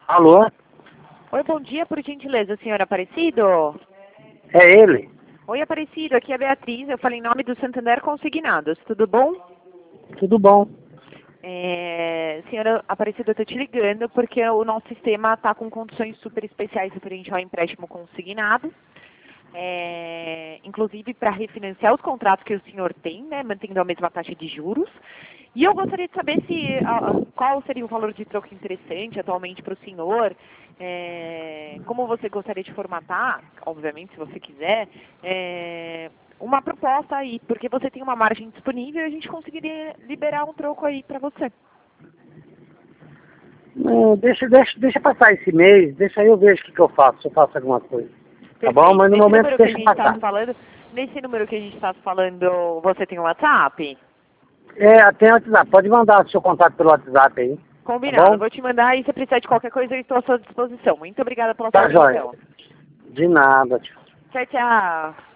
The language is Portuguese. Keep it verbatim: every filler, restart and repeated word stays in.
Alô? Oi, bom dia, por gentileza, senhor Aparecido. É ele? Oi, Aparecido, aqui é a Beatriz, eu falo em nome do Santander Consignados, tudo bom? Tudo bom. É, senhora Aparecido, eu estou te ligando porque o nosso sistema está com condições super especiais referente ao empréstimo consignado. É, inclusive para refinanciar os contratos que o senhor tem, né, mantendo a mesma taxa de juros. E eu gostaria de saber se a, qual seria o valor de troco interessante atualmente para o senhor, é, como você gostaria de formatar, obviamente, se você quiser, é, uma proposta aí, porque você tem uma margem disponível e a gente conseguiria liberar um troco aí para você. Não, deixa, deixa, deixa passar esse mês, deixa aí eu vejo o que, que eu faço, se eu faço alguma coisa. Tá Perfeito. bom? Mas no Nesse momento número que a deixa gente está passar. falando, nesse número que a gente está falando, você tem um WhatsApp? É, tem WhatsApp, pode mandar o seu contato pelo WhatsApp aí. Tá Combinado. bom? Vou te mandar e se precisar de qualquer coisa, eu estou à sua disposição. Muito obrigada pela sua Tá, joia. atenção. De nada, tio. Tchau, tchau.